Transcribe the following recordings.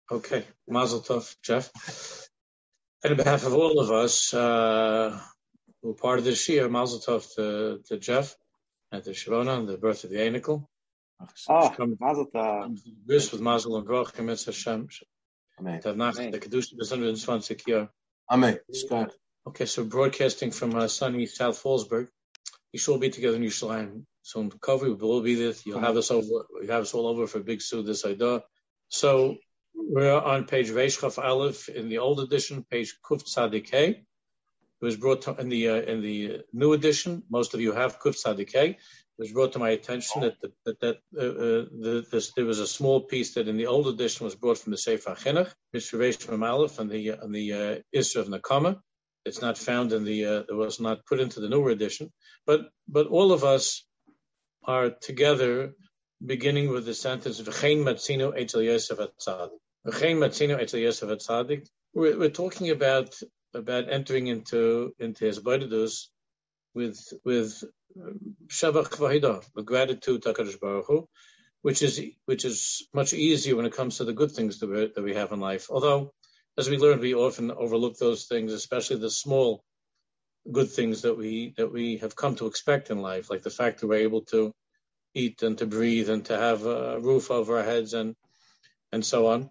Okay, Mazel Tov, Jeff. And on behalf of all of us who are part of this year, Mazel Tov to Jeff and to Shavona on the birth of the Anikel. Mazel Tov. This with Mazel and Broch, Emetz Hashem. Amen. The Kedusha is 120 year. Amen. Scott. Okay, so broadcasting from sunny South Fallsburg. You should all be together in Yerushalayim. So in Kovi, we will all be there. You'll have us over. You have us all over for a big Suda Saidah. So we're on page Reish Chaf Aleph in the old edition, page Kuf Tzadik Hey. It was brought to, in the new edition. Most of you have Kuf Tzadik Hey. It was brought to my attention that there was a small piece that in the old edition was brought from the Sefer HaChinuch, Mr. Reish Chaf Aleph, and the Isra of Nakama. It's not found in it was not put into the newer edition. But all of us are together, beginning with the sentence V'chein matzino etzel Yosef HaTzadik. V'chein matzino etzel Yosef HaTzadik. We're talking about entering into his bodedus with shavach v'hidah, with gratitude to HaKadosh Baruch Hu, which is much easier when it comes to the good things that we have in life. Although, as we learned, we often overlook those things, especially the small good things that we have come to expect in life, like the fact that we're able to eat and to breathe and to have a roof over our heads and so on.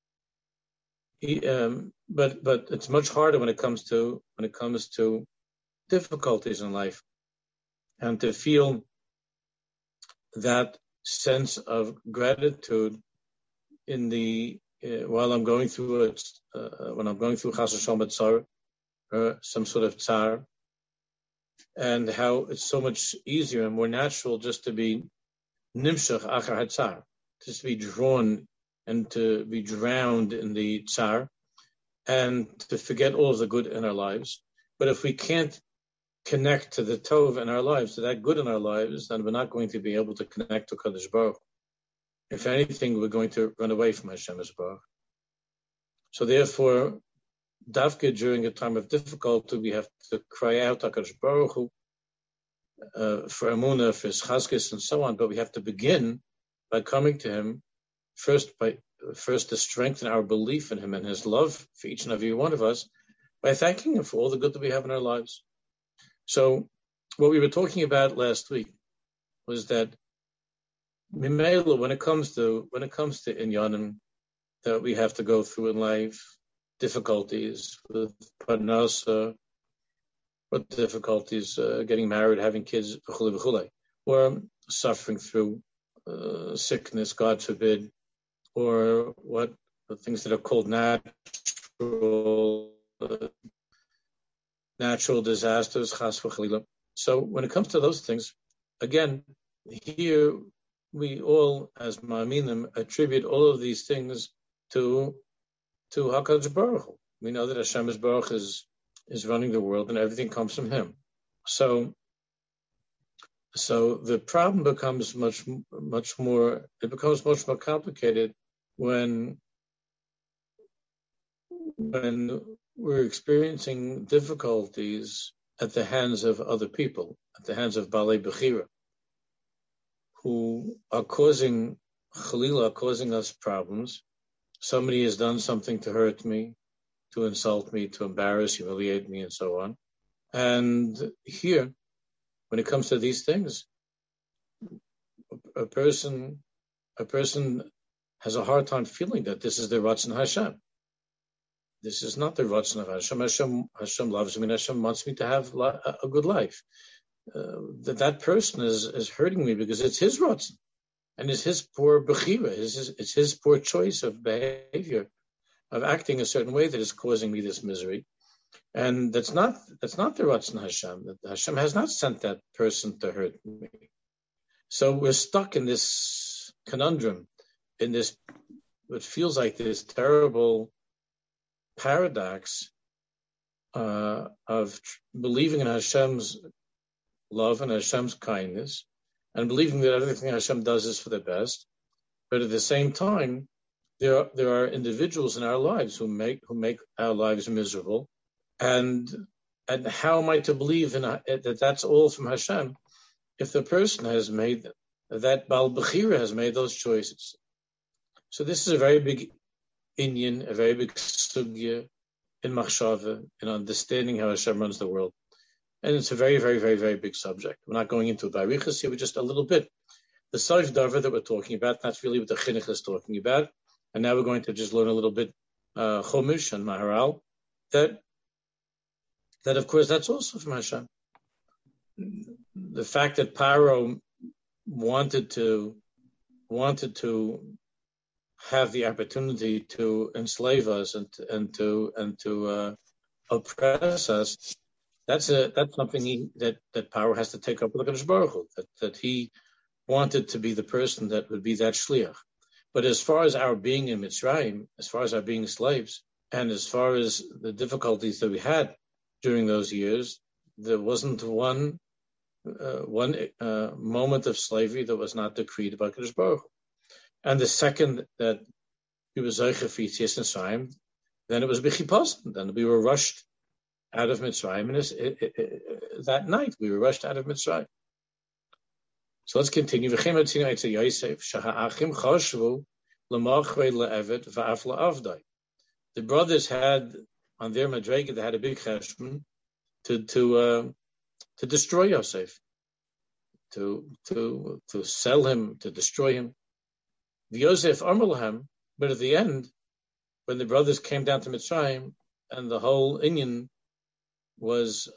But it's much harder when it comes to difficulties in life, and to feel that sense of gratitude in the while I'm going through it, when I'm going through Chas V'Shalom Tsar, some sort of tsar, and how it's so much easier and more natural just to be nimshach achar hatzar, just to be drawn and to be drowned in the tsar, and to forget all of the good in our lives. But if we can't connect to the tov in our lives, to that good in our lives, then we're not going to be able to connect to Kadosh Baruch. If anything, we're going to run away from Hashem Baruch. So therefore, Davka, during a time of difficulty, we have to cry out HaKadosh Baruch Hu for Emunah, for His Chazkes, and so on. But we have to begin by coming to Him first to strengthen our belief in Him and His love for each and every one of us, by thanking Him for all the good that we have in our lives. So, what we were talking about last week was that Mimela, when it comes to Inyanim that we have to go through in life, difficulties with Parnasa, or difficulties getting married, having kids, or suffering through sickness, God forbid, or what the things that are called natural disasters, chas v'chalila. So when it comes to those things, again, here we all, as Ma'aminim, attribute all of these things to HaKadosh Baruch Hu. We know that Hashem Baruch is running the world, and everything comes from Him. So the problem becomes much more complicated when we're experiencing difficulties at the hands of other people, at the hands of Balei Bechira, who are causing us problems. Somebody has done something to hurt me, to insult me, to embarrass, humiliate me, and so on. And here, when it comes to these things, a person has a hard time feeling that this is the Ratzon Hashem. This is not the Ratzon of Hashem. Hashem loves me, and Hashem wants me to have a good life. That person is hurting me because it's his Ratzon. And it's his poor bechira, it's his poor choice of behavior, of acting a certain way that is causing me this misery. And that's not the Ratzon Hashem. Hashem has not sent that person to hurt me. So we're stuck in this conundrum, in this, what feels like this terrible paradox of believing in Hashem's love and Hashem's kindness, and believing that everything Hashem does is for the best, but at the same time, there are individuals in our lives who make our lives miserable, and how am I to believe in that that's all from Hashem if the person has made that Baal Bechira has made those choices? So this is a very big inyan, a very big sugya in machshava, in understanding how Hashem runs the world. And it's a very, very, very, very big subject. We're not going into barichas here, but just a little bit. The Saif Davar that we're talking about, that's really what the Chinuch is talking about. And now we're going to just learn a little bit Chumash and Maharal. That of course, that's also from Hashem. The fact that Paro wanted to have the opportunity to enslave us and to oppress us, that's something that Paro has to take up with the Kadosh Baruch Hu, that he wanted to be the person that would be that shliach. But as far as our being in Mitzrayim, as far as our being slaves, and as far as the difficulties that we had during those years, there wasn't one moment of slavery that was not decreed by Kadosh Baruch Hu. And the second that we were Zeicha for Yitzias Mitzrayim, then it was B'chipasan. Then we were rushed out of Mitzrayim, and that night we were rushed out of Mitzrayim. So let's continue. The brothers had on their madrega, they had a big cheshbon to destroy Yosef, to sell him, to destroy him. The Yosef Amrlahem, but at the end, when the brothers came down to Mitzrayim and the whole inyan was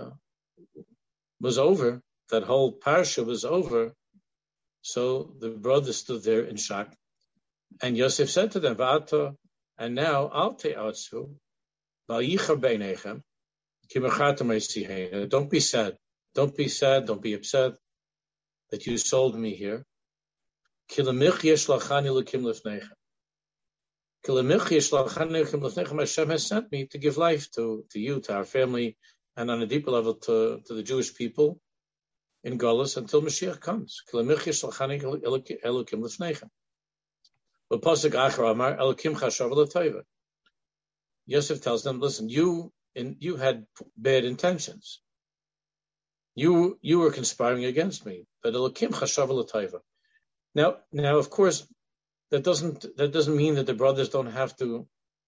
over, that whole parsha was over, so the brothers stood there in shock. And Yosef said to them, Va'ata, and now I'll take outsu, Va'yichar beinechem, kimachata meisihena. Don't be sad. Don't be sad. Don't be upset that you sold me here. Kilamich yeshlachani lekim lefnechem. Kilamich yeshlachani lekim lefnechem. Hashem has sent me to give life to you, to our family, and on a deeper level to the Jewish people in Galus until Mashiach comes. Kilamich yeshlachani elokim lefnechem. But Pasuk Achar Amar elokim chashav l'tayva. Yosef tells them, listen, you had bad intentions. You were conspiring against me. But elokim chashav l'tayva. Now, of course, that doesn't mean that the brothers don't have to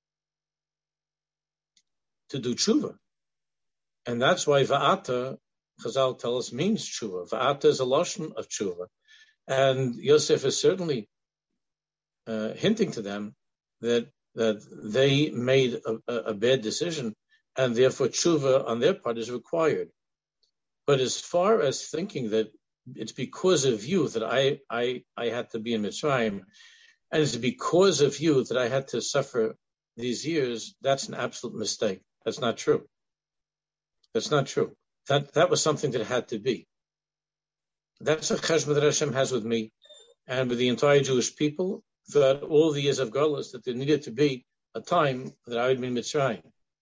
do tshuva, and that's why va'ata, Chazal tell us, means tshuva. Va'ata is a lashon of tshuva, and Yosef is certainly hinting to them that they made a bad decision, and therefore tshuva on their part is required. But as far as thinking that it's because of you that I had to be in Mitzrayim, and it's because of you that I had to suffer these years, that's an absolute mistake. That's not true. That's not true. That was something that had to be. That's a cheshbon that Hashem has with me and with the entire Jewish people throughout all the years of Galus, that there needed to be a time that I would be in Mitzrayim.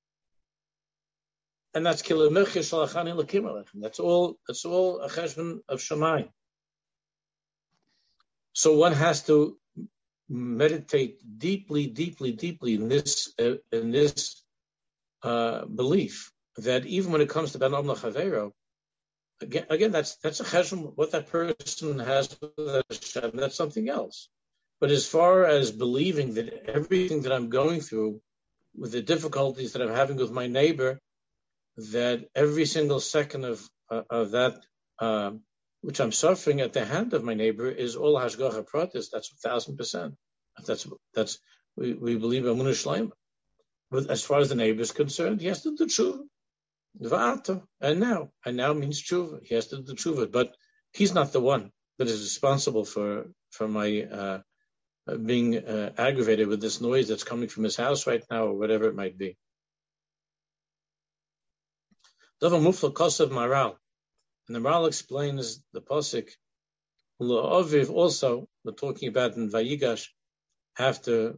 And that's kilamich yeshalachani l'kim alechem. That's all a cheshbon of Shamayim. So one has to meditate deeply in this belief that even when it comes to Ben Amla Chavero, again, that's a cheshbon. What that person has with Hashem, that's something else. But as far as believing that everything that I'm going through, with the difficulties that I'm having with my neighbor, that every single second of that which I'm suffering at the hand of my neighbor is all hashgacha pratis. That's 1,000%. That's we believe Amunah Shleima. But as far as the neighbor is concerned, he has to do tshuva. Va'ata, and now means tshuva. He has to do tshuva, but he's not the one that is responsible for my being aggravated with this noise that's coming from his house right now, or whatever it might be. Davar Mufla Kosav Maral, and the Maral explains the pasuk La'aviv. Also, we're talking about in Vayigash after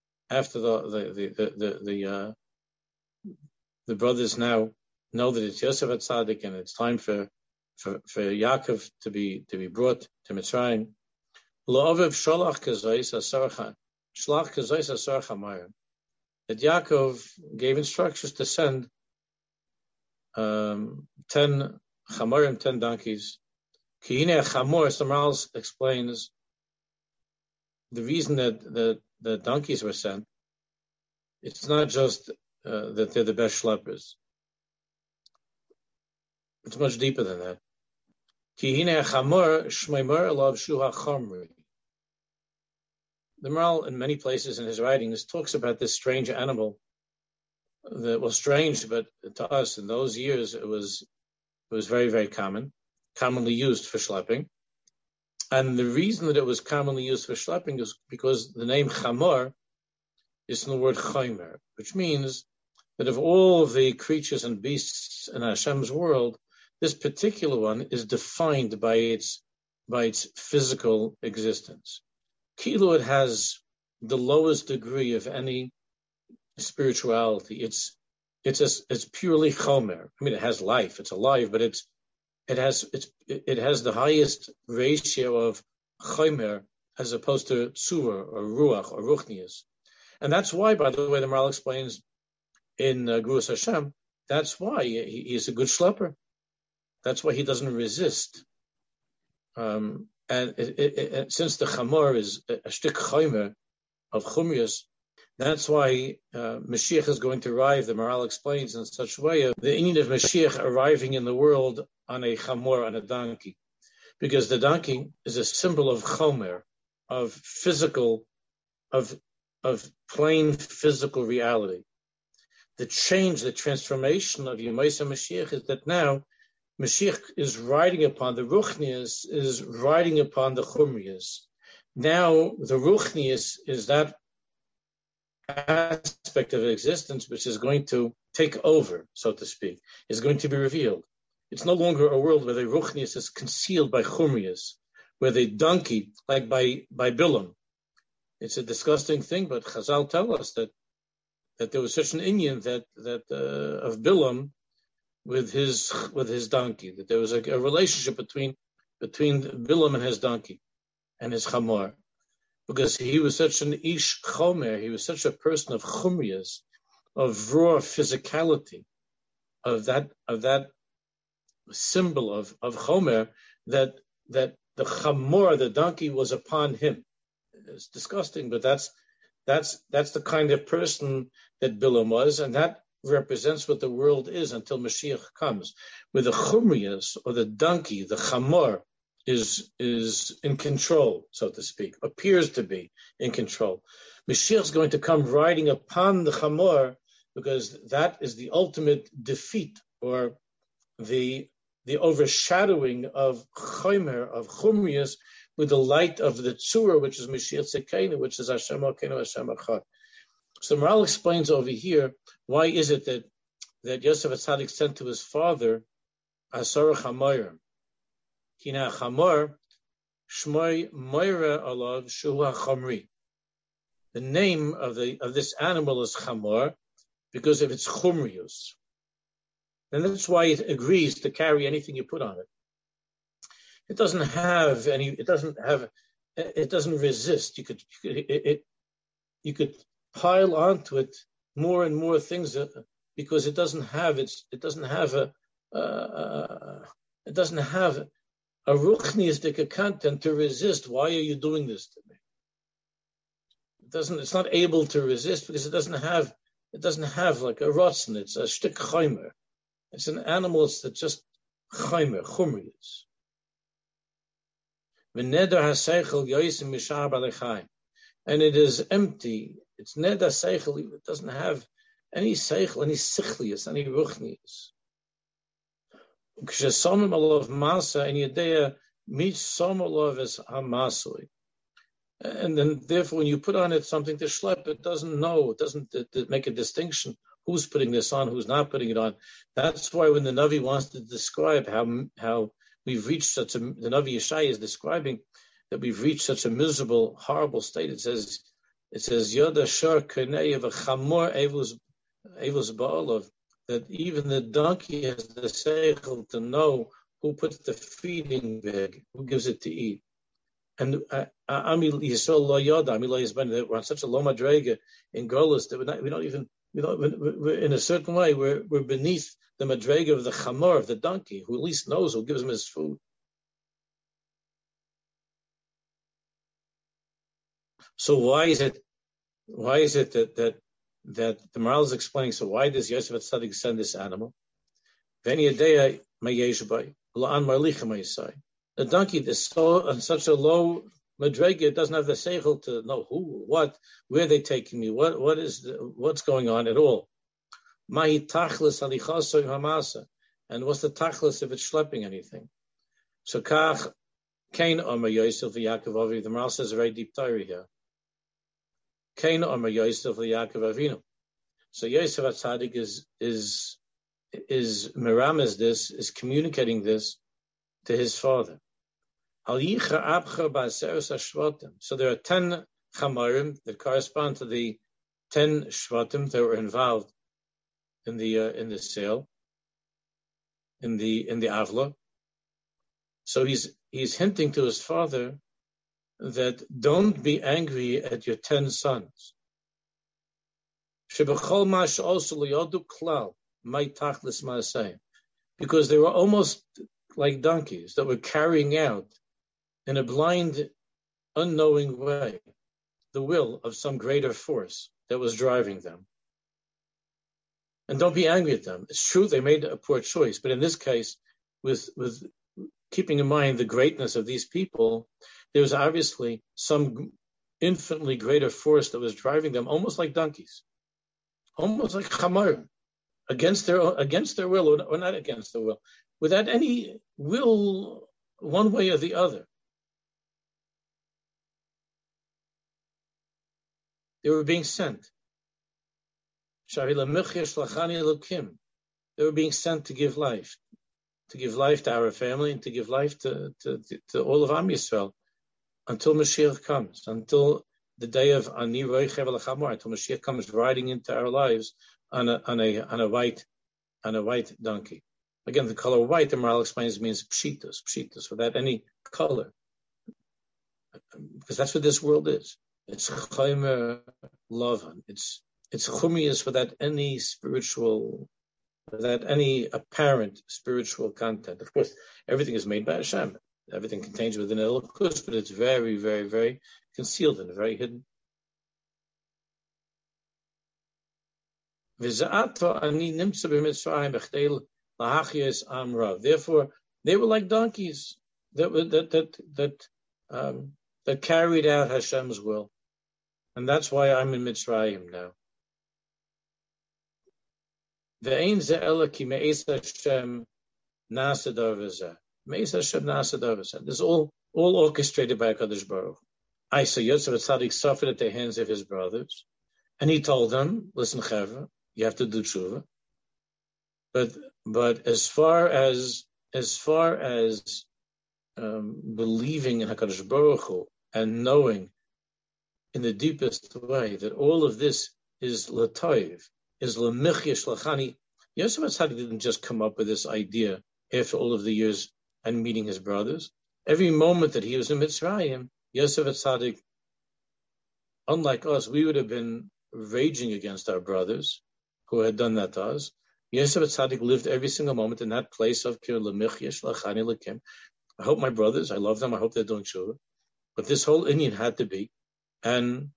the brothers now know that it's Yosef HaTzadik and it's time for Yaakov to be brought to Mitzrayim. La'aviv shalach kazayis asarcha shlach kazayis asarcha mayim. That Yaakov gave instructions to send 10 chamorim, 10 donkeys. Kihine chamor, Samaral explains the reason that the donkeys were sent it's not just that they're the best schleppers. It's much deeper than that. The Maharal, in many places in his writings, talks about this strange animal that was strange, but to us in those years it was very, very commonly used for schlepping. And the reason that it was commonly used for schlepping is because the name chamor is from the word chomer, which means that of all of the creatures and beasts in Hashem's world, this particular one is defined by its physical existence. Kilo, it has the lowest degree of any spirituality. It's purely chomer. I mean, it has life. It's alive, but it has the highest ratio of chomer as opposed to tzur or ruach or ruchnius. And that's why, by the way, the Maharal explains in Gruas Hashem, that's why he is a good schlepper. That's why he doesn't resist. And since the chamor is a shtik chomer of chumrius, that's why Mashiach is going to arrive. The Maharal explains in such a way of the inyan of Mashiach arriving in the world on a chamor, on a donkey, because the donkey is a symbol of chomer, of physical, of plain physical reality. The change, the transformation of Yemaisa Mashiach is that now Mashiach is riding upon the Ruchnius, is riding upon the Chumrius. Now the Ruchnius is that aspect of existence which is going to take over, so to speak, is going to be revealed. It's no longer a world where the Ruchnius is concealed by Chumrius, where the donkey, like by Bilam. It's a disgusting thing, but Chazal tell us that there was such an inyan that of Bilam with his donkey, that there was a relationship between Bilam and his donkey and his chamor, because he was such an ish chomer, he was such a person of chumrias, of raw physicality, of that symbol of chomer, that the chamor, the donkey, was upon him. It's disgusting, but that's the kind of person that Bilam was, and that represents what the world is until Mashiach comes, where the chumrias, or the donkey, the chamor, is in control, so to speak, appears to be in control. Mashiach is going to come riding upon the chamor, because that is the ultimate defeat, or the overshadowing of chomer, of chumrias, with the light of the tzura, which is Mashiach Tzekenu, which is Hashem Elokeinu, Hashem Echad. So Maharal explains over here, why is it that Yosef HaTzadik sent to his father Asar Chamorim? Hina Chamor Shmoi Moira Alav Shuha Chamri. The name of this animal is Chamor because of its chumrius, and that's why it agrees to carry anything you put on it. It doesn't have any. It doesn't resist. You could pile onto it more and more things because it doesn't have a ruchniistic content to resist. Why are you doing this to me? It's not able to resist because it doesn't have like a rotzen. It's a shtik chomer. It's an animal that's just chumrius. And it is empty. It's neder seichel. It doesn't have any seichel, any sichlius, any ruchnius. Kshesamim alav masa and yedea meets some alav as hamasui. And then, therefore, when you put on it something to schlep, it doesn't make a distinction who's putting this on, who's not putting it on. That's why when the Navi wants to describe how we've reached the Navi Yeshaya is describing that we've reached such a miserable, horrible state. It says Yoda Shar Kenei of a Chamor Evus Ba'olav, that even the donkey has the seichel to know who puts the feeding bag, who gives it to eat. And Ami Yisrael Lo Yoda, Ami Lo Yisrael, we're on such a low madrega in Golos that we're in a certain way, we're beneath the madrega of the chamor, of the donkey, who at least knows, who gives him his food. So why is it that that the Maharal is explaining. So why does Yosef HaTzadik send this animal? The donkey is so on such a low madrega, it doesn't have the seichel to know who, what, where they taking me, what's going on at all. Mahi tachlis alichaso hamasa, and what's the tachlis if it's schlepping anything? So kach kain omer Yosef v'Yaakov Avinu. The Maharal says a very deep Torah here. Kain omer Yosef v'Yaakov Avinu. So Yosef HaTzadik is merames this, is communicating this to his father. So there are 10 chamarim that correspond to the 10 shvatim that were involved in the sale, in the avla. So he's hinting to his father that don't be angry at your 10 sons. Because they were almost like donkeys that were carrying out in a blind, unknowing way the will of some greater force that was driving them. And don't be angry at them. It's true they made a poor choice, but in this case, with keeping in mind the greatness of these people, there was obviously some infinitely greater force that was driving them, almost like donkeys, almost like chamar, against their will, or not against their will, without any will one way or the other. They were being sent. They were being sent to give life to our family and to give life to all of Am Yisrael until Mashiach comes, until the day of Ani Roichev L'Chamor, until Mashiach comes riding into our lives on a white donkey. Again, the color white, the Maharal explains, means pshitos, without any color, because that's what this world is. It's chaymer lovan. It's chumius without any apparent spiritual content. Of course, everything is made by Hashem. Everything contains within Elokus, but it's very, very, very concealed and very hidden. Therefore, they were like donkeys that carried out Hashem's will, and that's why I'm in Mitzrayim now. This is all orchestrated by HaKadosh Baruch Hu. So Yosef HaTzadik suffered at the hands of his brothers, and he told them, "Listen, Chevra, you have to do tshuva." But as far as believing in HaKadosh Baruch Hu and knowing in the deepest way that all of this is l'toiv, is l'michyesh l'chani, Yosef HaTzadik didn't just come up with this idea after all of the years and meeting his brothers. Every moment that he was in Mitzrayim, Yosef HaTzadik, unlike us, we would have been raging against our brothers who had done that to us. Yosef HaTzadik lived every single moment in that place of kir l'michyesh l'chani l'kim. I hope my brothers, I love them, I hope they're doing tshuva. But this whole Indian had to be, and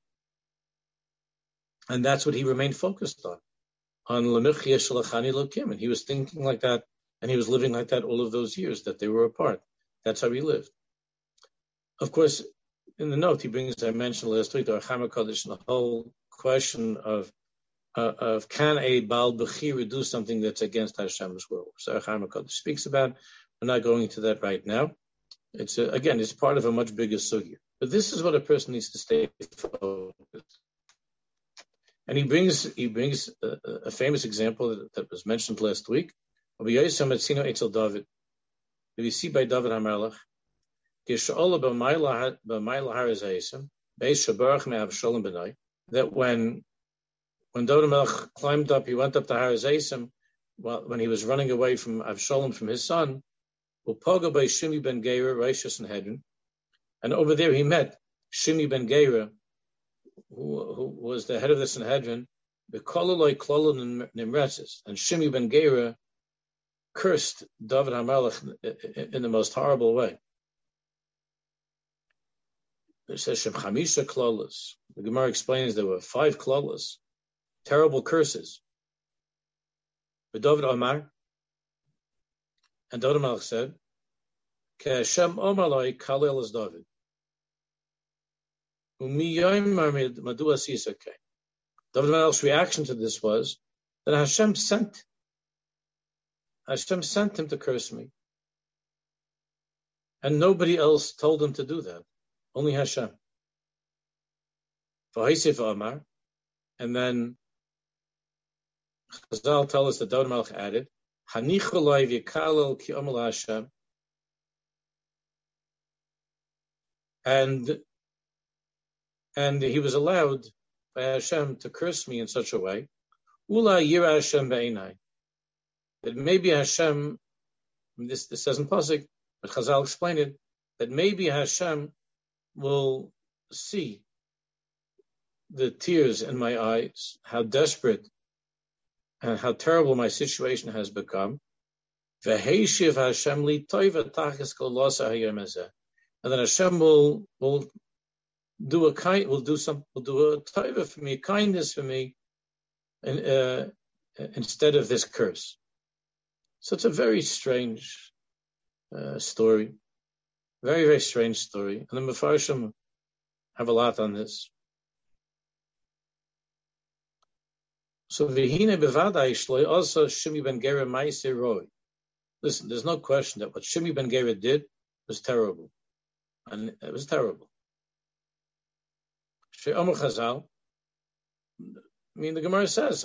that's what he remained focused on l'michyesh l'chani l'kim. And he was thinking like that, and he was living like that all of those years that they were apart. That's how he lived. Of course, in the note he brings, I mentioned last week, the Archam HaKadosh, the whole question of can a Baal Bechira do something that's against Hashem's will? So Archam HaKadosh speaks about. We're not going to that right now. It's part of a much bigger sugya. But this is what a person needs to stay focused. And he brings a famous example that was mentioned last week. We see by David HaMelech, that when David HaMelech climbed up, he went up to Har Zaysim when he was running away from Avshalom, from his son, Upoga by Shimi ben Gera, Rishon Sanhedrin, and over there he met Shimi ben Gera, who was the head of the Sanhedrin, the Kololoi Klolon Nimretzes, and Shimi ben Gera cursed David HaMelech in the most horrible way. It says Shem Chamisha Klolos. The Gemara explains there were 5 klolos, terrible curses. But David Omar, and David Melech said, Ke Hashem Omar Loi Kalel as David. David Melech's reaction to this was that Hashem sent him to curse me. And nobody else told him to do that. Only Hashem. And then Chazal tell us that David Melech added, and he was allowed by Hashem to curse me in such a way, that maybe Hashem, this says in Pasuk, but Chazal explained it, that maybe Hashem will see the tears in my eyes, how desperate and how terrible my situation has become. And then Hashem will do a taiva for me, a kindness for me, instead of this curse. So it's a very strange story, very, very strange story. And the Mefarshim have a lot on this. So Vihine Bevadai Shloi also Shimi ben Gera Maisei Roy. Listen, there's no question that what Shimi ben Gera did was terrible. And it was terrible. She'omer Chazal, the Gemara says,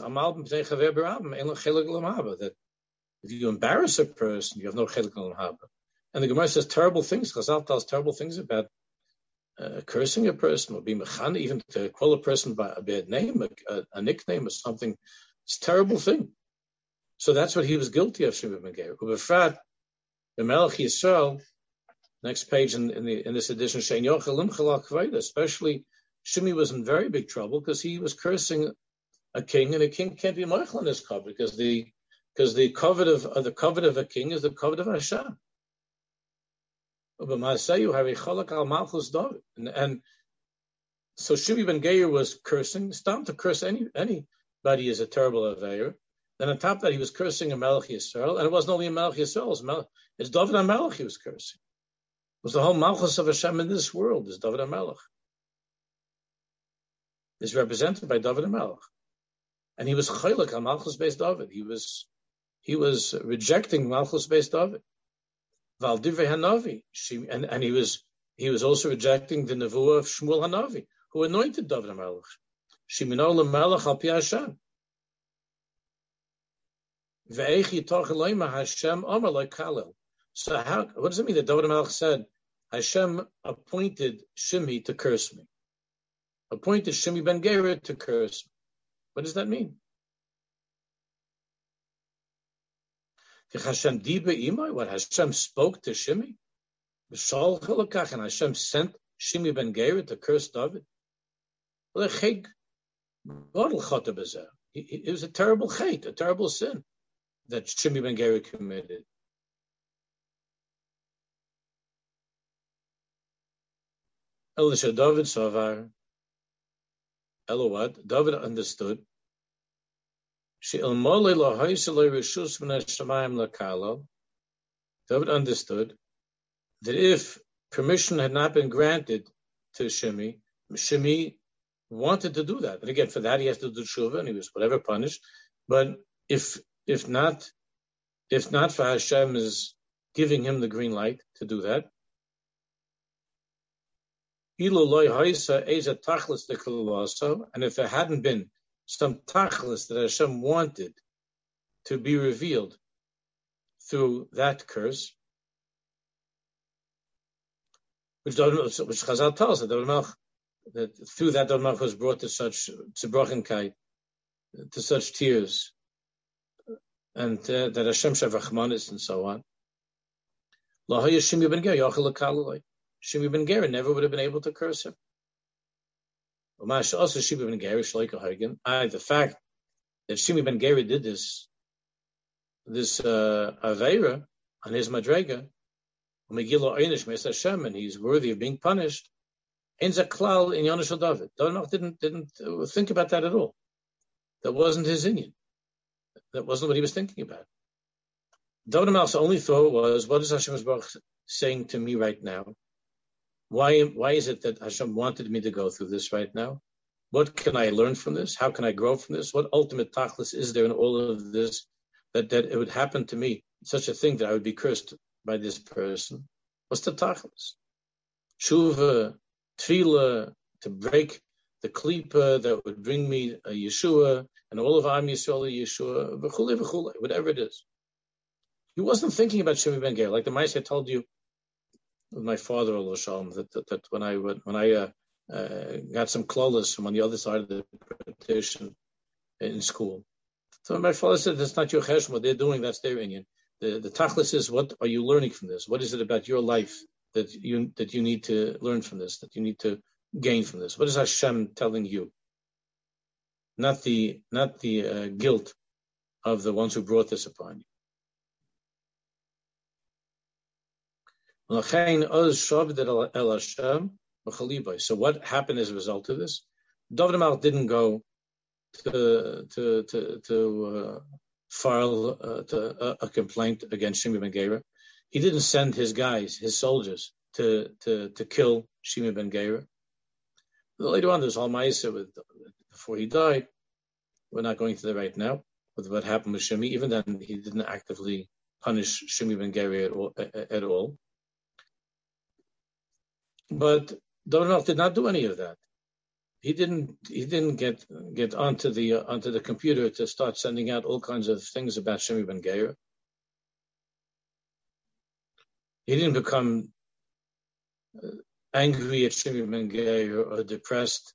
that if you embarrass a person, you have no chelik l'mahaba. And the Gemara says terrible things. Chazal tells terrible things about cursing a person, or being mechana, even to call a person by a bad name, a nickname or something. It's a terrible thing. So that's what he was guilty of, Shimi ben Gera. Ubefrat, the Melech Yisrael, next page in this edition, especially Shimi was in very big trouble because he was cursing a king, and a king can't be moichel in his covet because the covet of a king is the covet of Hashem. And so Shimi ben Gera was cursing. Stop to curse anybody is a terrible aveir. Then on top of that, he was cursing a Melech Yisrael, and it wasn't only a Melech Yisrael. It's David HaMelech he was cursing. It was the whole Malchus of Hashem in this world is David HaMelech. Is represented by David HaMelech, and he was chaylik on Malchus based David. He was rejecting Malchus based David. Val divrei Hanavi, and he was also rejecting the nevuah of Shmuel Hanavi, who anointed David HaMelech. Shimino lemelech al pi Hashem. Ve'ech yitoch eloima Hashem Omer lo kalel. So what does it mean that David HaMelech said Hashem appointed Shimi to curse me? Appointed Shimi ben Gera to curse me. What does that mean? What Hashem spoke to Shimi? And Hashem sent Shimi ben Gera to curse David. It was a terrible chait, a terrible sin that Shimi ben Gera committed. Elisha David Savar. Elowad, David understood. David understood that if permission had not been granted to Shimi wanted to do that. And again, for that he has to do tshuva, and he was whatever punished. But if not for Hashem is giving him the green light to do that, and if there hadn't been some tachlis that Hashem wanted to be revealed through that curse, which Chazal tells us that through that David Melech was brought to such tzibrochenkait, to such tears, and that Hashem shavachmanis and so on. Shimi ben Gera never would have been able to curse him. The fact that Shimi ben Gera did this aveira on his madrega, and he's worthy of being punished. In Zaklal in Yonash David, David didn't think about that at all. That wasn't his inyan. That wasn't what he was thinking about. David HaMelech's only thought was, what is Hashem Yisbarach saying to me right now? Why is it that Hashem wanted me to go through this right now? What can I learn from this? How can I grow from this? What ultimate tachlis is there in all of this that it would happen to me, such a thing that I would be cursed by this person? What's the tachlis? Tshuva, tefillah, to break the klipa that would bring me a Yeshua, and all of Am Yisrael a Yeshua, v'chulei v'chulei, whatever it is. He wasn't thinking about Shimi Ben Ger, like the Ma'aseh I told you with my father, that when I got some klolas from on the other side of the partition in school. So my father said, that's not your chesed, what they're doing, that's their inyan. The tachlis is, what are you learning from this? What is it about your life that you need to learn from this, that you need to gain from this? What is Hashem telling you? Not the guilt of the ones who brought this upon you. So what happened as a result of this? David HaMelech didn't go to file a complaint against Shimi Ben Gera. He didn't send his guys, his soldiers, to kill Shimi Ben Gera. Later on, there's Ma'aseh before he died. We're not going to that right now with what happened with Shimi. Even then, he didn't actively punish Shimi Ben Gera at all. But David HaMelech did not do any of that. He didn't get onto the computer to start sending out all kinds of things about Shimi Ben Gera. He didn't become angry at Shimi Ben Gera or depressed.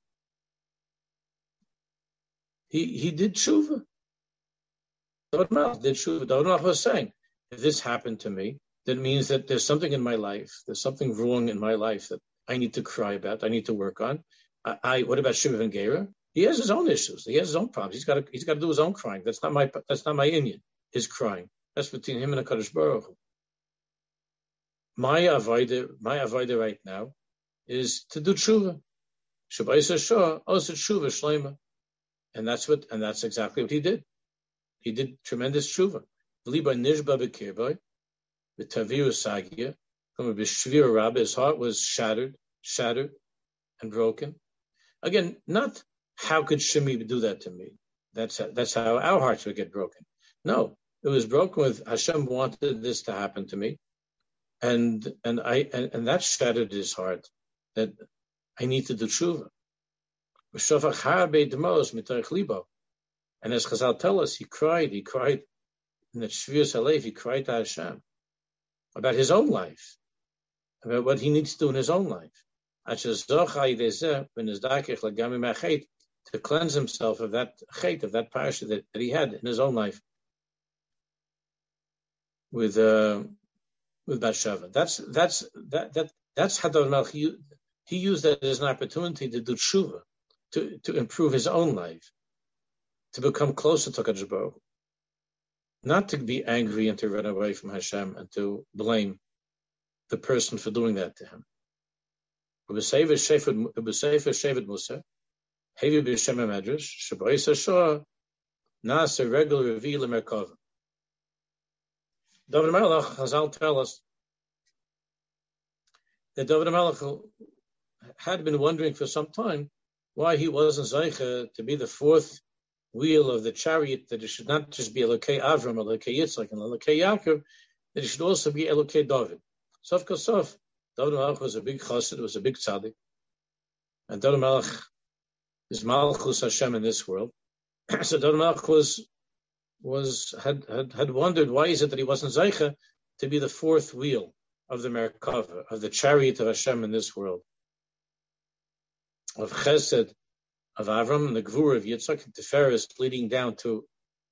He did tshuva. David HaMelech did tshuva. David HaMelech was saying, if this happened to me, that means that there's something in my life, there's something wrong in my life that I need to cry about, I need to work on. What about Shimi Ben Gera? He has his own issues. He has his own problems. He's got to do his own crying. That's not my inyan. His crying. That's between him and HaKadosh Baruch Hu. My avodah right now is to do tshuva. Shabbos Hashor, also tshuva shleima, and that's exactly what he did. He did tremendous tshuva. V'liba nishba b'kirbai, v'taviru sagia, from a b'shvir rabbi, his heart was shattered and broken. Again, not how could Shimi do that to me? That's how our hearts would get broken. No, it was broken with Hashem wanted this to happen to me, and that shattered his heart. That I need to do tshuva. And as Chazal tell us, he cried in the Shvir Salev, he cried to Hashem about his own life, about what he needs to do in his own life. To cleanse himself of that chait, of that parasha that he had in his own life with Bathsheba. That's how David HaMelech, he used that as an opportunity to do tshuva, to improve his own life, to become closer to HaKadosh Baruch Hu. Not to be angry and to run away from Hashem and to blame the person for doing that to him. B'Sefer Shevet Musa, Hevi B'Shem HaMedrash, Shabbos Hashor, Nasa Regel Revi L'Merkava. David HaMelech, Chazal tell us that David HaMelech had been wondering for some time why he wasn't Zeicha to be the fourth wheel of the chariot, that it should not just be Elokei Avram, Elokei Yitzchak, and Elokei Yaakov, that it should also be Elokei David. Sof Kosof, David HaMelech was a big chassid, was a big tzaddik, and David HaMelech is Malchus Hashem in this world. So David HaMelech had wondered, why is it that he wasn't Zeicha to be the fourth wheel of the Merkava, of the chariot of Hashem in this world, of Chesed of Avram and the Gvura of Yitzchak, and Tiferes leading down to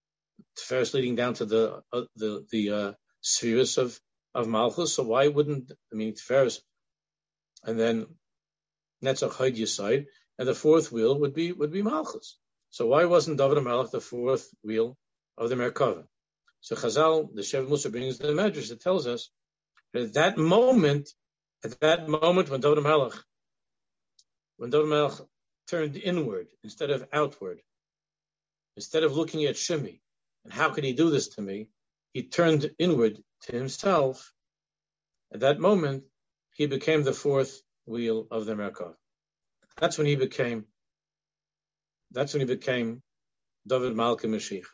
the spheres of Malchus. So why wouldn't, Tiferes, and then Netzach Hod Yisai, and the fourth wheel would be Malchus. So why wasn't David HaMelech the fourth wheel of the Merkava? So Chazal, the Shevet Musa, brings the Medrash that tells us that at that moment when David HaMelech turned inward instead of outward, instead of looking at Shimi, and how could he do this to me, he turned inward to himself. At that moment, he became the fourth wheel of the Merkava. That's when he became David Malka Mashiach.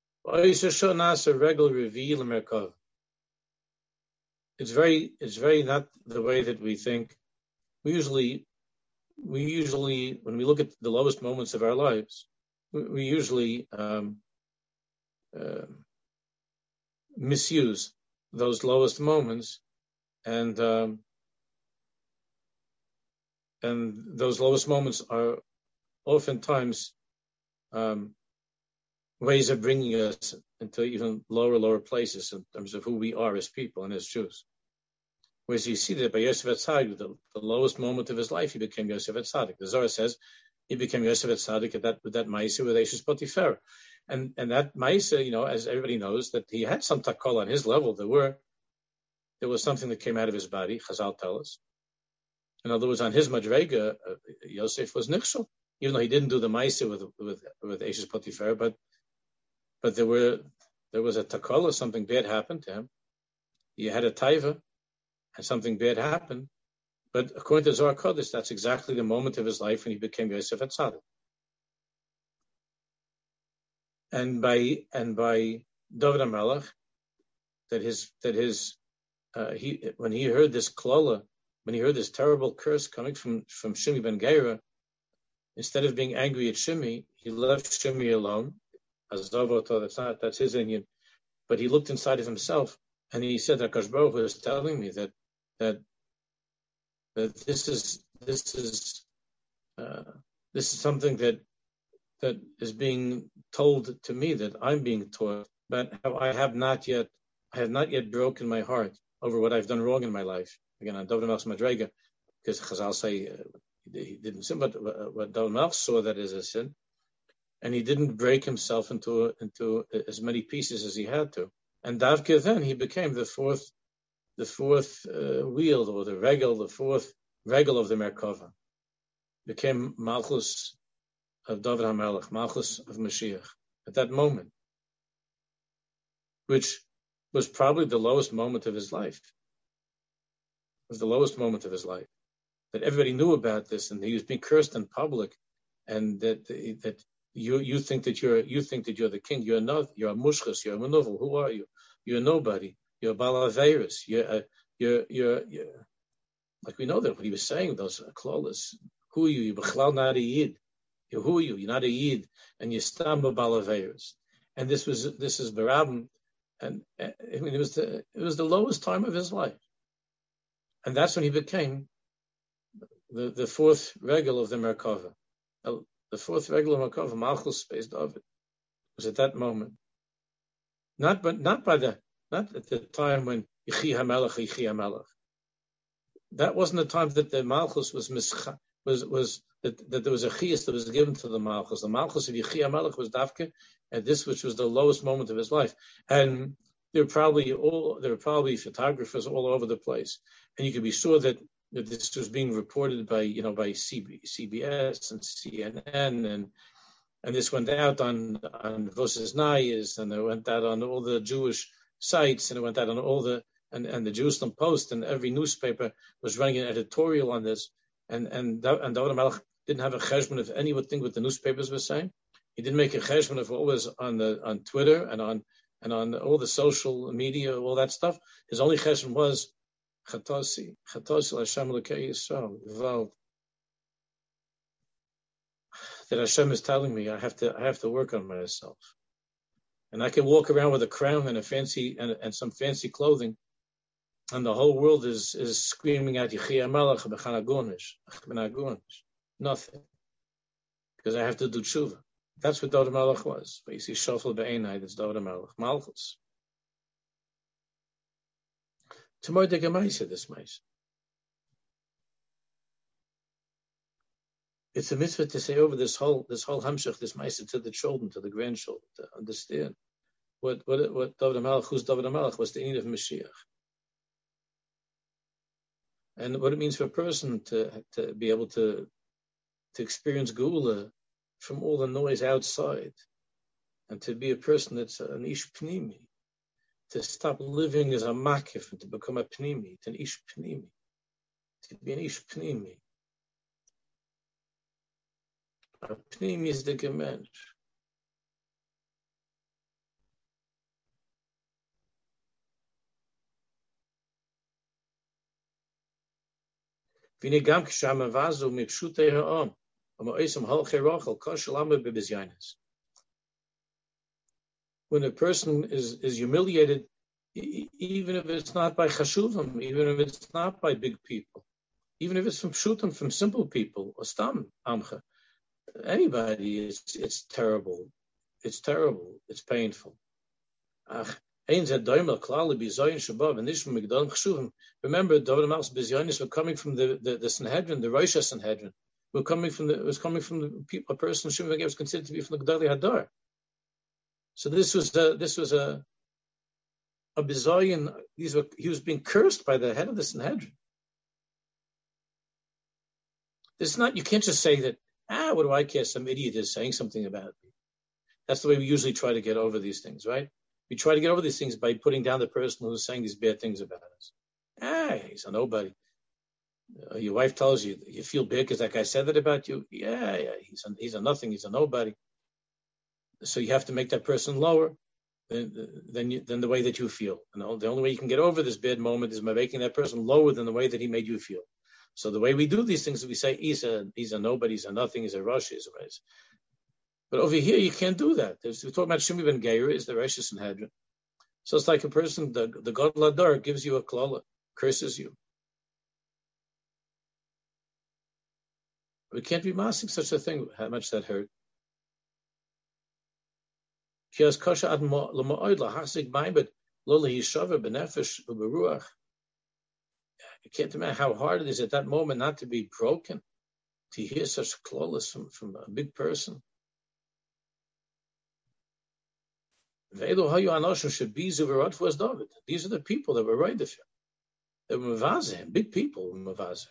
It's very not the way that we think. We usually, when we look at the lowest moments of our lives, we usually misuse those lowest moments, and those lowest moments are oftentimes ways of bringing us into even lower places in terms of who we are as people and as Jews. Whereas you see that by Yosef Atzadik, the lowest moment of his life, he became Yosef Atzadik. The Zohar says he became Yosef Atzadik with that Maisa with Eishes Potiphar. And that Maisa, as everybody knows, that he had some takol on his level. There was something that came out of his body, Chazal tell us. In other words, on his Madrega, Yosef was Nichshel, even though he didn't do the Maisa with Eishes Potiphar, but there was a takol, something bad happened to him. He had a taiva, and something bad happened. But according to Zohar Kodesh, that's exactly the moment of his life when he became Yosef Atzadik. And by David HaMelech, when he heard this klola, when he heard this terrible curse coming from Shimi ben Geira, instead of being angry at Shimi, he left Shimi alone. As that's his Indian. But he looked inside of himself, and he said that HaKadosh Baruch Hu was telling me that this is something that is being told to me, that I'm being taught, but how I have not yet broken my heart over what I've done wrong in my life. Again, on David Melch's Madrega, because Chazal say he didn't sin, but what David Melch saw that is a sin, and he didn't break himself into as many pieces as he had to. And Davke then he became the fourth wheel, or the fourth regel of the Merkava. Became Malchus of David HaMelech, Malchus of Mashiach, at that moment, which was probably the lowest moment of his life. It was the lowest moment of his life. That everybody knew about this, and he was being cursed in public, and that you think that you're the king. You're not. You're a mushchas. You're a manovel. Who are you? You're nobody. You're a balaveris. You're like we know that what he was saying. Those clawless. Who are you? You're b'chlal not a yid. Who are you? You're not a yid, and you're stam balaveris. And this is Barabim, and I mean it was the lowest time of his life, and that's when he became the fourth regel of the Merkava. The fourth regel of Merkava, Malchus Space David, was at that moment. Not at the time when Yichi HaMelech. That wasn't the time that the Malchus was that there was a chiyas that was given to the Malchus. The Malchus of Yichi HaMelech was Davke, and this, which was the lowest moment of his life. And there were probably photographers all over the place, and you could be sure that this was being reported by CBS and CNN, and this went out on Vosses Nayis, and it went out on all the Jewish sites, and it went out on all the and the Jerusalem Post, and every newspaper was running an editorial on this, and David HaMelech didn't have a cheshbon of anything what the newspapers were saying. He didn't make a cheshbon of what was on Twitter and on all the social media, all that stuff. His only cheshbon was Chatosi Hashem L'Kei Yisrael. That Hashem is telling me I have to work on myself, and I can walk around with a crown and and some fancy clothing, and the whole world is screaming at Yichi HaMelech b'chanagunish. Nothing, because I have to do tshuva. That's what David HaMelech was. But you see, Shofel Be'enai, that's David HaMelech, Malchus. Tomorrow they Gemaisa this Maisa. It's a mitzvah to say over this whole hamshach, this Maisa, to the children, to the grandchildren, to understand what David HaMelech, who's David HaMelech, was the need of Mashiach, and what it means for a person to be able to experience Geula from all the noise outside, and to be a person that's an ish pnimi, to stop living as a makif and to become a pnimi, an ish pnimi, to be an ish pnimi. A pnimi is the gemensch. When a person is humiliated, even if it's not by chashuvim, even if it's not by big people, even if it's from pshutim, from simple people, or stam amcha, anybody, it's terrible. It's terrible. It's painful. Remember, David Melch's Bizyonis were coming from the Sanhedrin, the Rosh Sanhedrin. It was coming from the people, a person Shimon was considered to be from the Gedali Hadar. So this was a Bizoyan. He was being cursed by the head of the Sanhedrin. It's not. You can't just say that. What do I care? Some idiot is saying something about me. That's the way we usually try to get over these things, right? We try to get over these things by putting down the person who's saying these bad things about us. He's a nobody. Your wife tells you you feel bad because that guy said that about you. He's a nothing. He's a nobody. So you have to make that person lower than the way that you feel. And the only way you can get over this bad moment is by making that person lower than the way that he made you feel. So the way we do these things is we say he's a nobody, he's a nothing, he's a rush, he's a race. But over here, you can't do that. We're talking about Shimi ben Geir, is the Rosh Sanhedrin. So it's like a person, the God Ladar gives you a klala, curses you. We can't be massing such a thing, how much that hurt. You can't imagine how hard it is at that moment not to be broken, to hear such clawless from a big person. These are the people that were right of him. They were mavazeh, big people were mavazeh.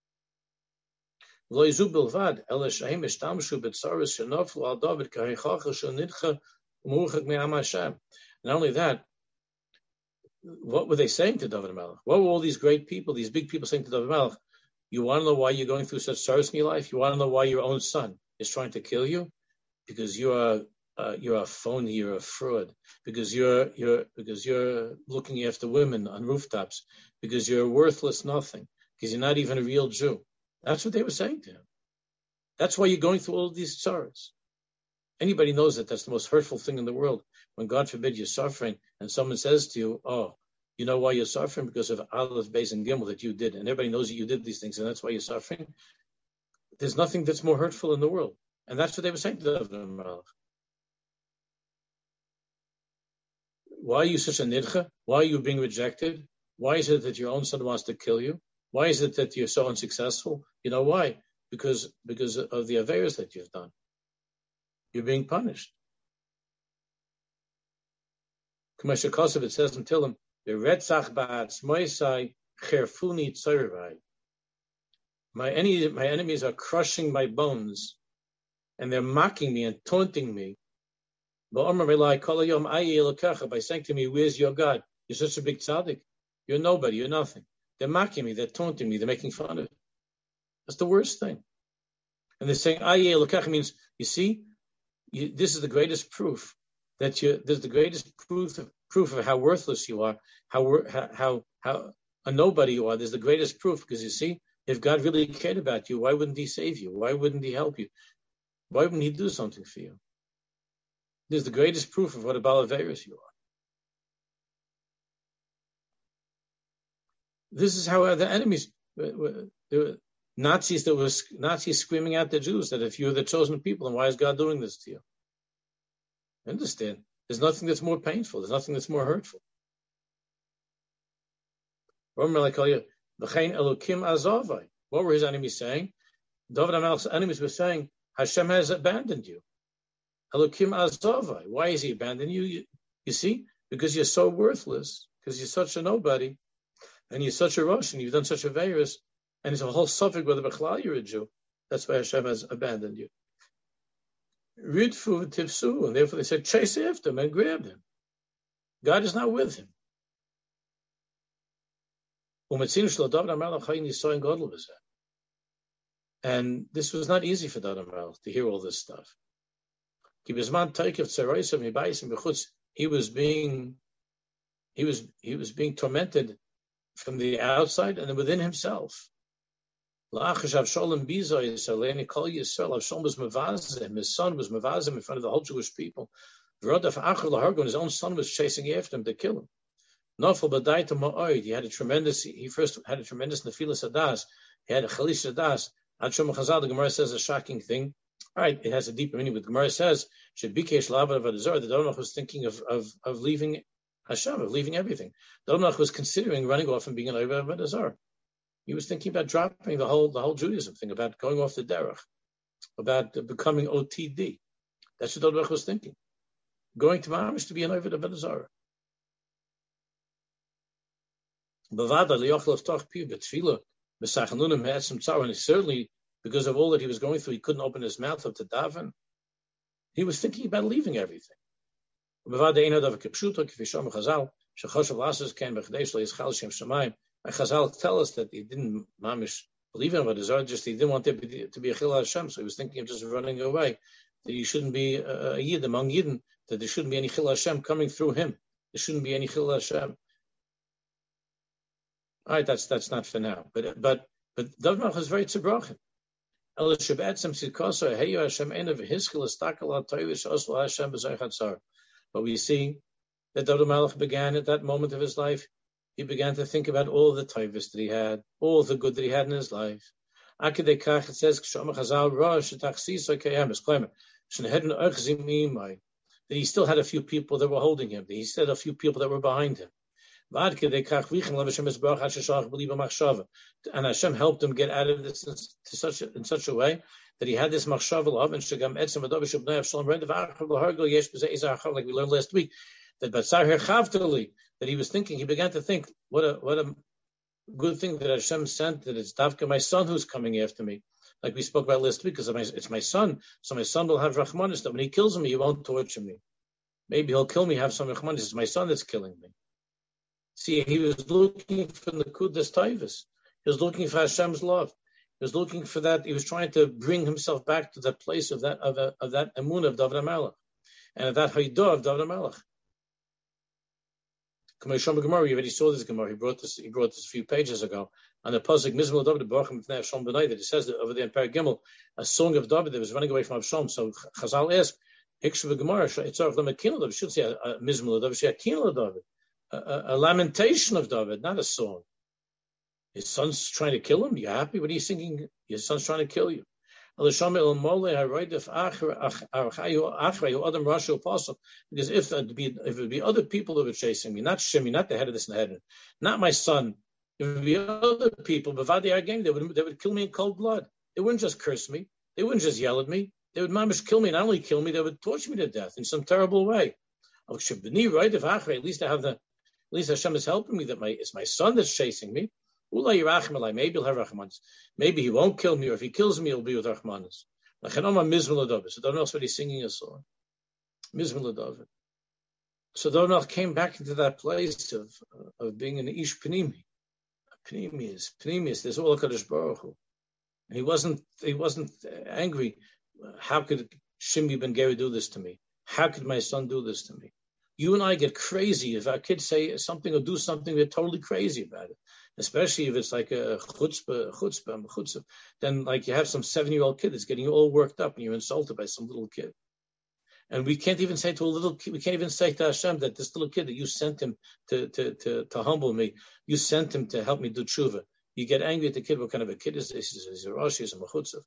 Not only that, what were they saying to David Melech? What were all these great people, these big people saying to David Melech? You want to know why you're going through such sorrows in your life? You want to know why your own son is trying to kill you? Because you're a phony, you're a fraud, because you're looking after women on rooftops, because you're worthless nothing, because you're not even a real Jew. That's what they were saying to him. That's why you're going through all of these sorrows. Anybody knows that that's the most hurtful thing in the world. When God forbid you're suffering and someone says to you, oh, you know why you're suffering? Because of Aleph, Beis, and Gimel that you did. And everybody knows that you did these things and that's why you're suffering. There's nothing that's more hurtful in the world. And that's what they were saying to David Melech. Why are you such a nidcha? Why are you being rejected? Why is it that your own son wants to kill you? Why is it that you're so unsuccessful? You know why? Because of the aveiros that you've done. You're being punished. Commercial Kosov, it says until him, my enemies are crushing my bones, and they're mocking me and taunting me. By saying to me, where's your God? You're such a big tzaddik. You're nobody. You're nothing. They're mocking me. They're taunting me. They're making fun of it. That's the worst thing. And they're saying, means, you see, this is the greatest proof that there's the greatest proof of how worthless you are, how a nobody you are. There's the greatest proof because you see, if God really cared about you, why wouldn't He save you? Why wouldn't He help you? Why wouldn't He do something for you? There's the greatest proof of what a Baal Averis you are. This is how the enemies, Nazis screaming at the Jews that if you're the chosen people, then why is God doing this to you? Understand? There's nothing that's more painful. There's nothing that's more hurtful. What were his enemies saying? David HaMelech's enemies were saying, Hashem has abandoned you. Elokim azavai. Why is He abandoning you? You see? Because you're so worthless, because you're such a nobody, and you're such a rush, and you've done such a virus, and it's a whole suffix whether Bechlal you're a Jew. That's why Hashem has abandoned you. Ridfu Tifsu, and therefore they said, chase after him and grab him. God is not with him. And this was not easy for David HaMelech to hear all this stuff. He was being tormented from the outside and within himself. Avshalom was mevazim. His son was mevazim in front of the whole Jewish people. And his own son was chasing after him to kill him. He first had a tremendous nefilas hadas. He had a chalish hadas. The Gemara says a shocking thing. All right, it has a deeper meaning, but the Gemara says that David HaMelech was thinking of leaving Hashem, of leaving everything. David HaMelech was considering running off and being an Avodah Zarah. He was thinking about dropping the whole Judaism thing, about going off the derech, about becoming OTD. That's what David HaMelech was thinking. Going to Mamish to be an Avodah Zarah. And certainly, because of all that he was going through, he couldn't open his mouth up to daven. He was thinking about leaving everything. Chazal tell us that he didn't mamish believe in what is just he didn't want there to be a chil Hashem, so he was thinking of just running away. That he shouldn't be a yid among yidden. That there shouldn't be any chil Hashem coming through him. There shouldn't be any chil Hashem. All right, that's not for now. But David HaMelech was very tzibrochen. But we see that David HaMelech began at that moment of his life. He began to think about all the tayvus that he had, all the good that he had in his life. It says that he still had a few people that were holding him. That he still had a few people that were behind him. And Hashem helped him get out of this in such a way that he had this machshava love and like we learned last week, that he was thinking, he began to think, what a good thing that Hashem sent, that it's Davka, my son, who's coming after me. Like we spoke about last week, because it's my son, so my son will have Rachmanis, that when he kills me, he won't torture me. Maybe he'll kill me, have some Rachmanis. It's my son that's killing me. See, he was looking for the Kudas Taivas. He was looking for Hashem's love. He was looking for that. He was trying to bring himself back to that place of that emunah of David HaMelech, and of that Haidah of David HaMelech. Gemara, you already saw this Gemara. He brought this a few pages ago on the pasuk Mizmor David B'Achim B'nei Avshalom B'nai, that it says that over there in Perek Gimel, a song of David that was running away from Avshalom. So Chazal asked, Hikshu Gemara, it's of Lamakino David. Should say a Mizmor David, say a Kino David, a lamentation of David, not a song. His son's trying to kill him. You happy? What are you thinking? Your son's trying to kill you. Because if it would be other people that were chasing me, not Shimi, not the head of this Sanhedrin, not my son, it would be other people, they would kill me in cold blood. They wouldn't just curse me. They wouldn't just yell at me. They would mamish kill me. Not only kill me, they would torture me to death in some terrible way. At least Hashem is helping me, that it's my son that's chasing me. Maybe he'll have Rahmanis. Maybe he won't kill me, or if he kills me, he'll be with Rahmanis. So don't know what he's singing a song. Mizmor David. So David came back into that place of being an Ish Pnimi. Pnimius. There's all HaKadosh Baruch Hu. He wasn't angry. How could Shimei ben Geri do this to me? How could my son do this to me? You and I get crazy if our kids say something or do something, we're totally crazy about it. Especially if it's like a chutzpah, then like you have some 7-year-old kid that's getting you all worked up and you're insulted by some little kid. And we can't even say to a little kid, we can't even say to Hashem that this little kid that you sent him to humble me, you sent him to help me do tshuva. You get angry at the kid. What kind of a kid is this? Is a Rosh, is a Mechutzav.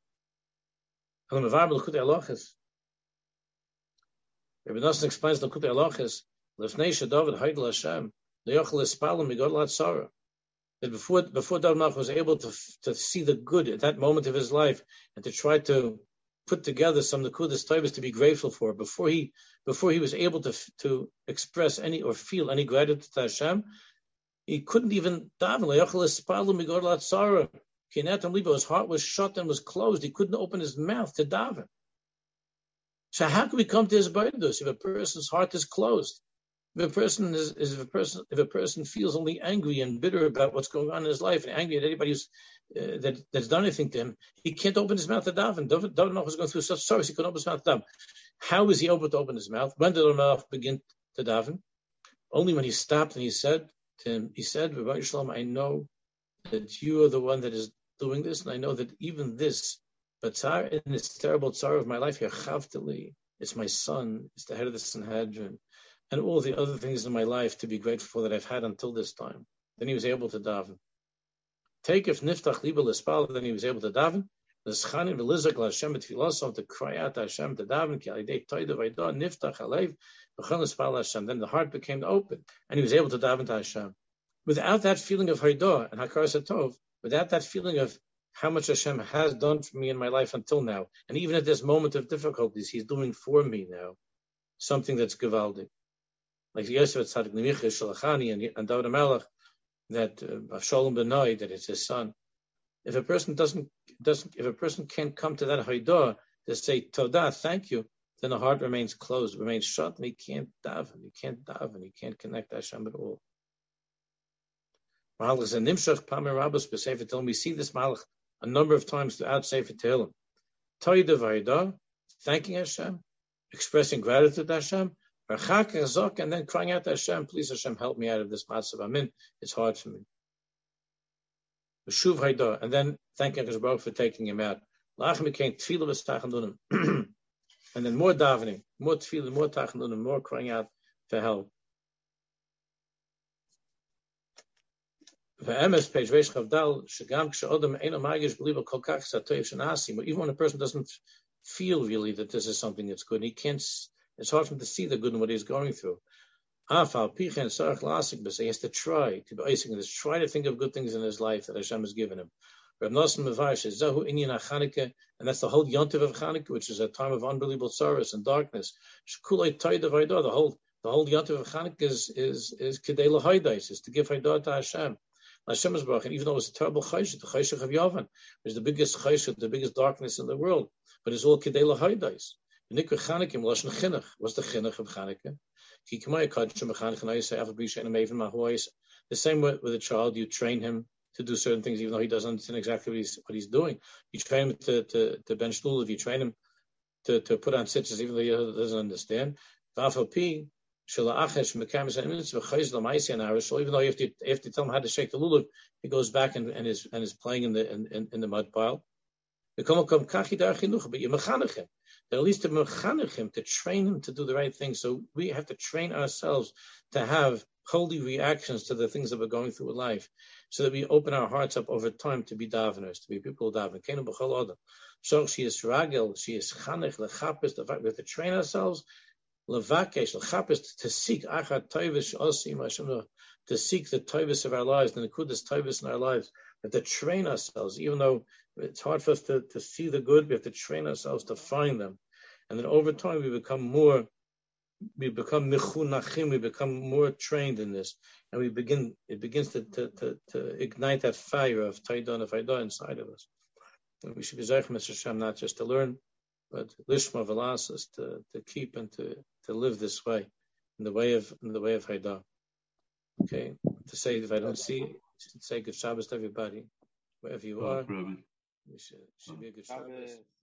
Rabbi Nosson explains the Likutei Halachos, Lefnei David Haidel Hashem, Le'yochel Espalem Migod Latzara. That before David HaMelech was able to see the good at that moment of his life and to try to put together some Nekudas Tovos to be grateful for, before he was able to express any or feel any gratitude to Hashem, he couldn't even daven. Le'yochel Espalem Migod Latzara. His heart was shut and was closed. He couldn't open his mouth to daven. So how can we come to his burdens if a person's heart is closed? If a person feels only angry and bitter about what's going on in his life, and angry at anybody who's that's done anything to him, he can't open his mouth to daven. David was going through such sorrows, he couldn't open his mouth to daven. How is he able to open his mouth? When did Rav begin to daven? Only when he stopped and he said to him, Rabbi Shalom, I know that you are the one that is doing this, and I know that even this, but in this terrible sorrow of my life, it's my son, it's the head of the Sanhedrin, and all the other things in my life to be grateful for that I've had until this time. Then he was able to daven. Take if niftach liba l'spal, then he was able to daven. L'schanim v'lizak l'Hashem b'tfilasom, to cry out to Hashem, to daven, ki alidei toida v'ayda niftach alev v'chon l'spal Hashem. Then the heart became open, and he was able to daven to Hashem. Without that feeling of hayda and hakaras hatov, without that feeling of how much Hashem has done for me in my life until now, and even at this moment of difficulties, He's doing for me now something that's gewaldig. Like Yosef Tzaddik Nemicha Shalachani and David HaMelech, that Avshalom Benoi, that it's his son. If a person if a person can't come to that haydah to say Todah, thank you, then the heart remains closed, remains shut, and he can't daven, he can't connect to Hashem at all. We see this malach a number of times throughout Sefer Tehillim. Todah v'aydah, thanking Hashem, expressing gratitude to Hashem, and then crying out to Hashem, please Hashem, help me out of this matzav I'm in. It's hard for me. And then thanking Hashem for taking him out. And then more davening, more tefillah, more tachanun, more crying out for help. Even when a person doesn't feel really that this is something that's good, he can't. It's hard for him to see the good in what he's going through. He has to try to think of good things in his life that Hashem has given him. And that's the whole yontiv of Chanukah, which is a time of unbelievable sorrows and darkness. The whole yontiv of Chanukah is kedei l'haydais, is to give haydah to Hashem. Hashem is baruch, and even though it's a terrible chayshut, the chayshut of Yavan, which is the biggest chayshut, the biggest darkness in the world, but it's all kedei l'haydais. Nikra Chanukah, Lashon Chinuch. What's the Chinuch of Chanukah? The same with a child, you train him to do certain things, even though he doesn't understand exactly what he's doing. You train him to bench stool, if you train him to put on sitches, even though he doesn't understand. Even though you have to tell him how to shake the lulav, he goes back and is playing in the mud pile. But you're mechanech him. At least to mechanech him, to train him to do the right thing. So we have to train ourselves to have holy reactions to the things that we're going through in life, so that we open our hearts up over time to be daveners, to be people who daven. So she is ragel, she is chanech, lechapis. We have to train ourselves, levakesh, lechapis, to seek achat toivish osim Hashem, to seek the toivis of our lives, the nekudas toivis in our lives. We have to train ourselves, even though it's hard for us to see the good. We have to train ourselves to find them, and then over time we become mechunachim, we become more trained in this, and it begins to ignite that fire of taidah and faidah inside of us. And we should be zeichem Mr. Hashem, not just to learn, but lishma velasas, to keep and to live this way, in the way of haidah. Okay, to say, if I don't see, I should say good Shabbos to everybody, wherever you are. It should be a good Shabbos.